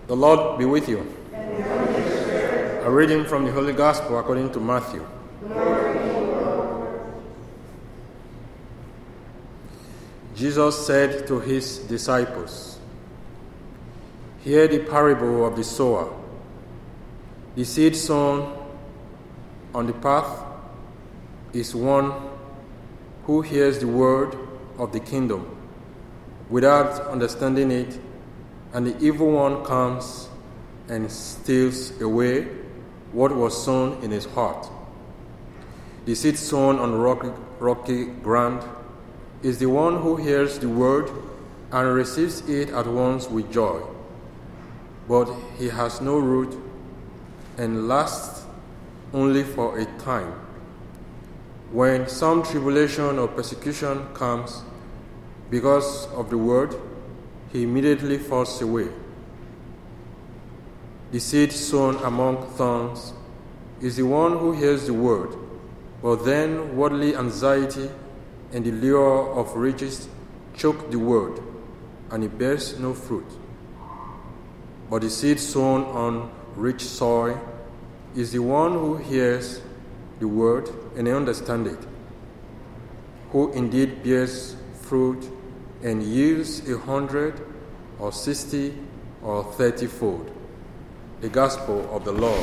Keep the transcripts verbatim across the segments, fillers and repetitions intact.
The Lord be with you. A reading from the Holy Gospel according to Matthew. Jesus said to his disciples, "Hear the parable of the sower. The seed sown on the path is one who hears the word of the kingdom without understanding it, and the evil one comes and steals away what was sown in his heart. The seed sown on rocky, rocky ground is the one who hears the word and receives it at once with joy. But he has no root and lasts only for a time. When some tribulation or persecution comes because of the word, he immediately falls away. The seed sown among thorns is the one who hears the word, but then worldly anxiety and the lure of riches choke the word, and it bears no fruit. But the seed sown on rich soil is the one who hears the word and understands it, who indeed bears fruit and yields a hundred or sixty or thirty-fold." The Gospel of the Lord.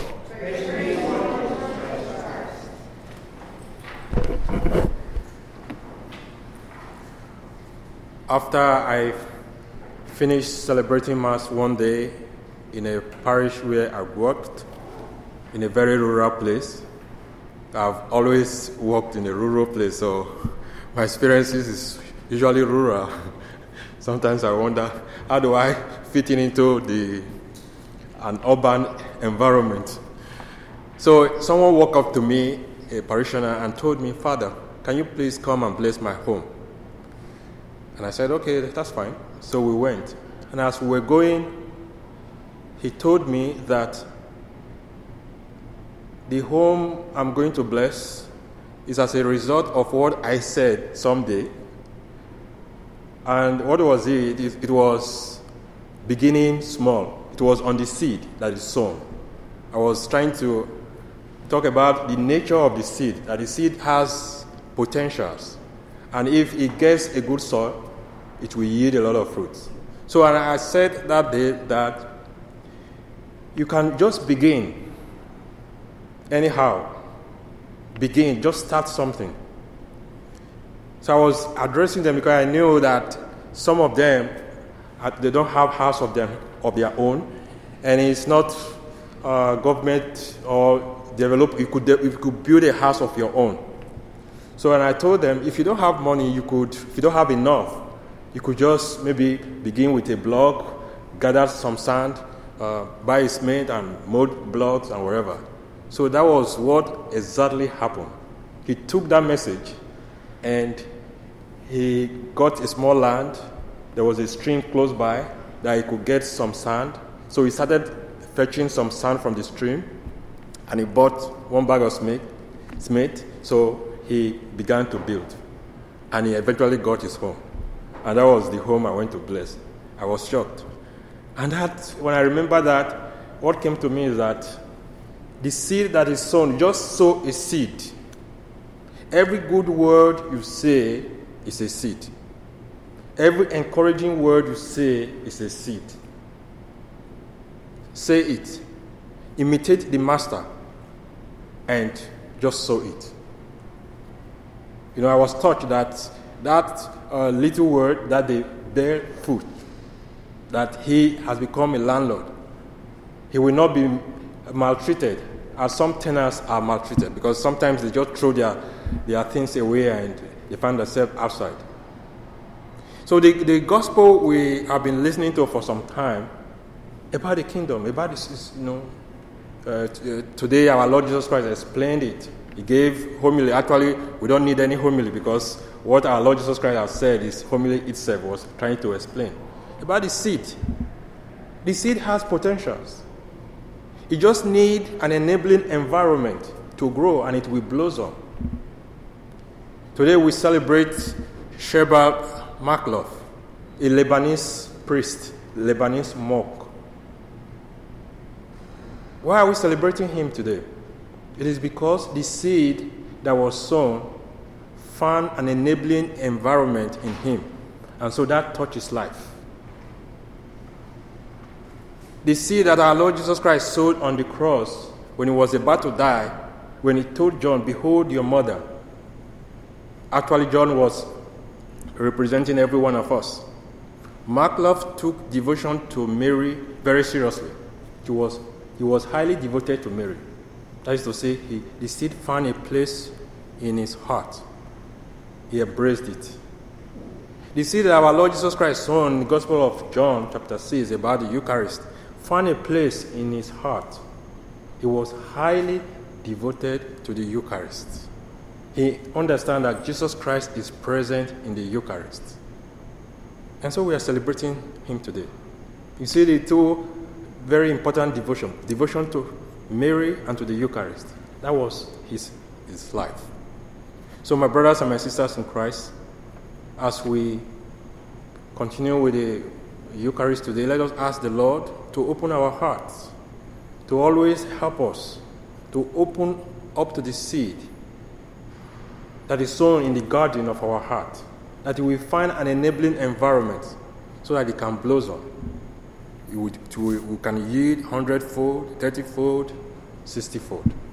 After I finished celebrating Mass one day in a parish where I worked, in a very rural place. I've always worked in a rural place, so my experiences is usually rural. Sometimes I wonder, how do I fit in into the an urban environment? So someone walked up to me, a parishioner, and told me, "Father, can you please come and bless my home?" And I said, "Okay, that's fine." So we went. And as we were going, he told me that the home I'm going to bless is as a result of what I said someday. And what was it? It, it was beginning small. It was on the seed that is sown. I was trying to talk about the nature of the seed, that the seed has potentials. And if it gets a good soil, it will yield a lot of fruits. So and I said that day that you can just begin anyhow. Begin, just start something. So I was addressing them because I knew that some of them, they don't have house of them of their own, and it's not uh, government or develop. You could you could build a house of your own. So when I told them, if you don't have money, you could. If you don't have enough, you could just maybe begin with a block, gather some sand, uh, buy a cement and mold blocks and wherever. So that was what exactly happened. He took that message and he got a small land. There was a stream close by that he could get some sand. So he started fetching some sand from the stream and he bought one bag of cement. So he began to build. And he eventually got his home. And that was the home I went to bless. I was shocked. And that, when I remember that, what came to me is that the seed that is sown, just sow a seed. Every good word you say is a seed. Every encouraging word you say is a seed. Say it. Imitate the master and just sow it. You know, I was touched that that uh, little word, that they bear fruit, that he has become a landlord. He will not be maltreated as some tenants are maltreated, because sometimes they just throw their, their things away and they find themselves outside. So the, the gospel we have been listening to for some time about the kingdom, about this, you know, uh, t- uh, today our Lord Jesus Christ explained it. He gave homily. Actually, we don't need any homily because what our Lord Jesus Christ has said is homily itself was trying to explain. About the seed. The seed has potentials. It just needs an enabling environment to grow and it will blossom. Today we celebrate Sheba Makloff, a Lebanese priest, Lebanese monk. Why are we celebrating him today? It is because the seed that was sown found an enabling environment in him, and so that touched his life. The seed that our Lord Jesus Christ sowed on the cross when he was about to die, when he told John, "Behold your mother." Actually, John was representing every one of us. Mark Love took devotion to Mary very seriously. He was, he was highly devoted to Mary. That is to say, he, the seed found a place in his heart. He embraced it. The seed that our Lord Jesus Christ sown in the Gospel of John, chapter six, about the Eucharist, found a place in his heart. He was highly devoted to the Eucharist. He understands that Jesus Christ is present in the Eucharist. And so we are celebrating him today. You see the two very important devotion, devotion to Mary and to the Eucharist. That was his, his life. So my brothers and my sisters in Christ, as we continue with the Eucharist today, let us ask the Lord to open our hearts, to always help us to open up to the seed that is sown in the garden of our heart, that we find an enabling environment so that it can blossom. We can yield hundredfold, thirtyfold, sixtyfold.